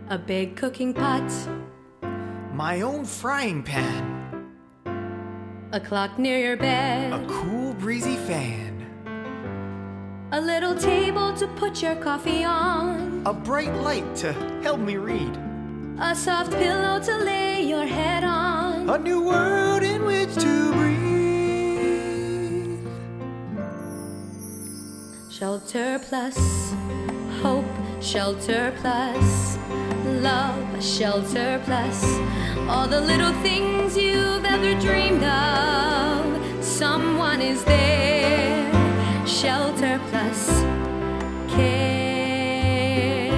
A big cooking pot. My own frying pan. A clock near your bed. A cool breezy fan. A little table to put your coffee on. A bright light to help me read. A soft pillow to lay your head on. A new world in which to breathe. Shelter plus hope, shelter plus love, shelter plus all the little things you've ever dreamed of. Someone is there. Shelter plus care.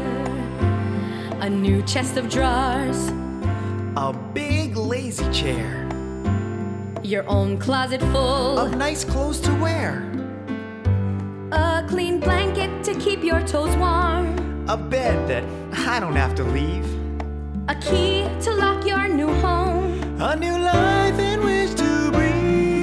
A new chest of drawers. A big lazy chair. Your own closet full of nice clothes to wear. A clean blanket to keep your toes warm. A bed that I don't have to leave. A key to lock your new home. A new life in which to breathe.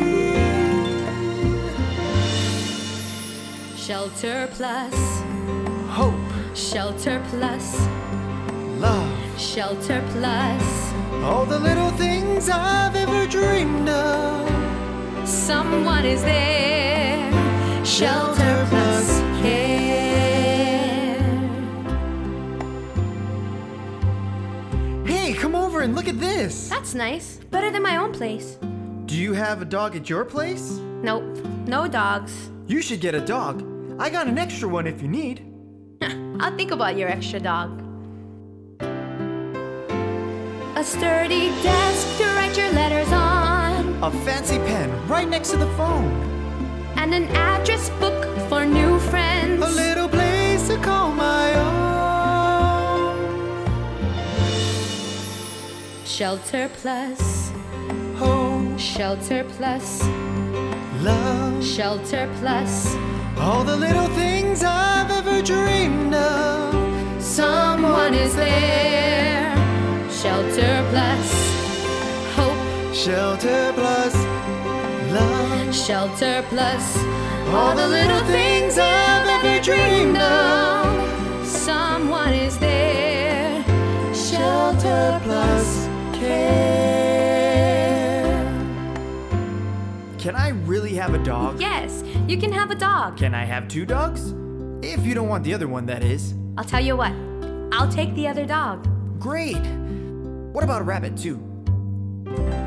Shelter plus hope. Shelter plus love. Shelter plus all the little things I've ever dreamed of. Someone is there. Shelter plus care. Hey, come over and look at this. That's nice. Better than my own place. Do you have a dog at your place? Nope, no dogs. You should get a dog. I got an extra one if you need. I'll think about your extra dog. A sturdy desk to write your letters on. A fancy pen right next to the phone. And an address book for new friends. A little place to call my own. Shelter plus hope. Shelter plus love. Shelter plus all the little things I've ever dreamed of. Someone is there. Shelter plus hope. Shelter plus love. Shelter plus all the little things I've ever dreamed of. Someone is there. Shelter plus care. Can I really have a dog? Yes, you can have a dog. Can I have 2 dogs? If you don't want the other one, that is. I'll tell you what, I'll take the other dog. Great. What about a rabbit, too?